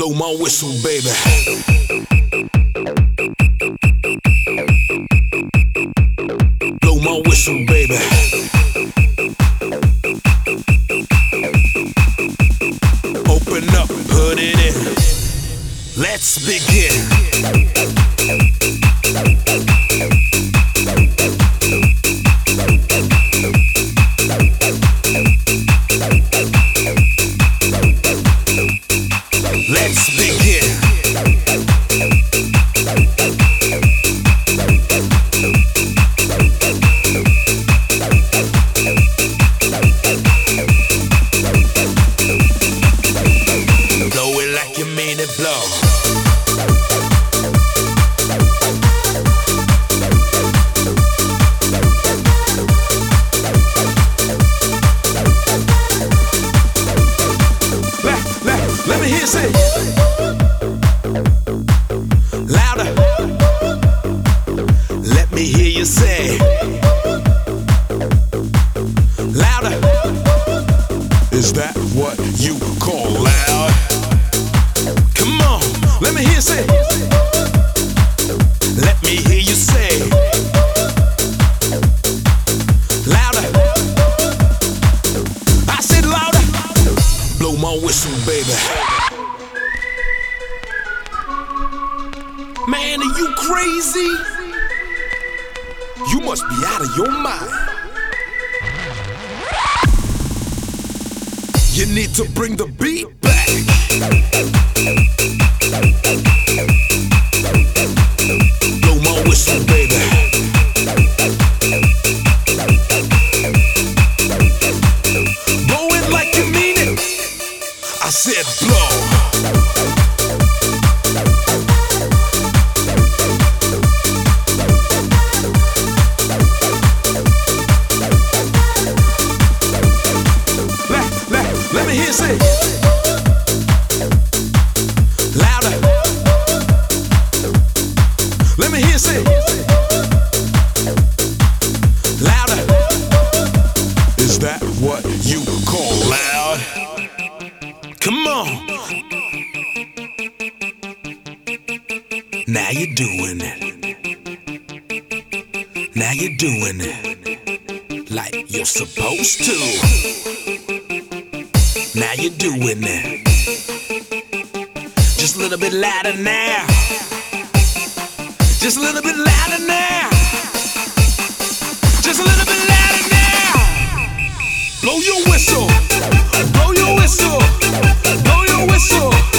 Blow my whistle, baby. Blow my whistle, baby. Open up, put it in. Let's begin. Let's begin. Blow it like you mean it, blow. Let me hear you say louder. Let me hear you say louder. Is that what you call loud? Come on, let me hear you say. Let me hear you say louder. I said louder. Blow my whistle, baby. Man, are you crazy? You must be out of your mind. You need to bring the beat back. Blow my whistle, baby. Blow it like you mean it. I said blow. Let me hear you say louder. Let me hear you say louder. Is that what you call loud? Come on. Now you're doing it. Now you're doing it like you're supposed to. Now you're doing it. Just a little bit louder now. Just a little bit louder now. Just a little bit louder now. Blow your whistle. Blow your whistle. Blow your whistle.